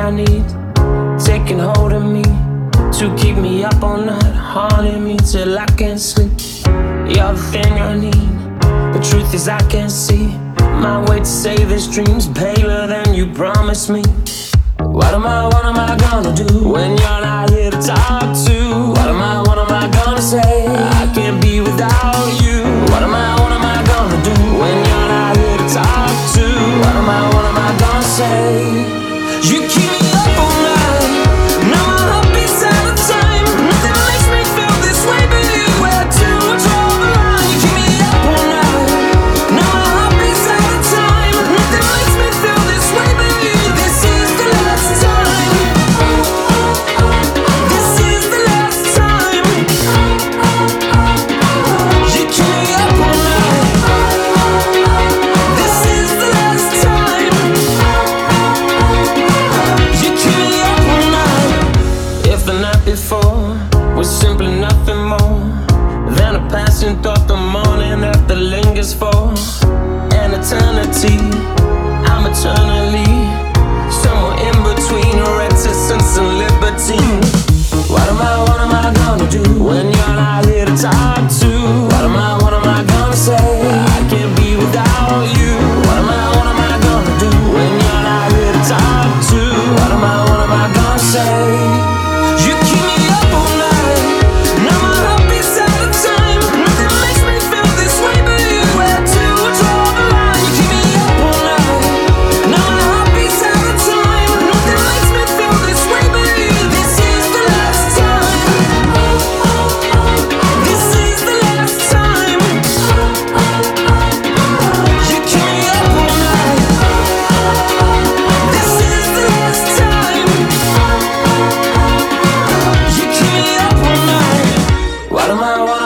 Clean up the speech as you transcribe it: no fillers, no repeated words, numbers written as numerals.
I need, taking hold of me to keep me up all night, haunting me till I can't sleep. You're the thing I need. The truth is I can't see my way to save this dream's paler than you promised me. What am I gonna do when you're not here to talk to? What am I gonna say? I can't be without you. What am I gonna do when you're not here to talk to? What am I gonna say? You keep me up all night, now my heart beats out of time. Nothing makes me feel this way but you. Where to draw the line? You keep me up all night, now my heart beats out of time. Nothing makes me feel this way but you. This is the last time. This is the last time. You keep me up all night. This is the last time. You keep me up all night. If the night before was simply nothing more than a passing thought, the morning after lingers for an eternity, I'm eternally somewhere in between reticence and liberty. What am I gonna do when you're not here to talk to? What am I gonna say? I can't be without you. What am I gonna do when you're not here to talk to? What am I gonna say? You keep me up all night, now my heart beats out of time. Nothing makes me feel this way but you. Where to draw the line? You keep me up all night, now my heart beats out of time. Nothing makes me feel this way but you. This is the last time. This is the last time. You keep me up all night. This is the last time. You keep me up all night. What am I?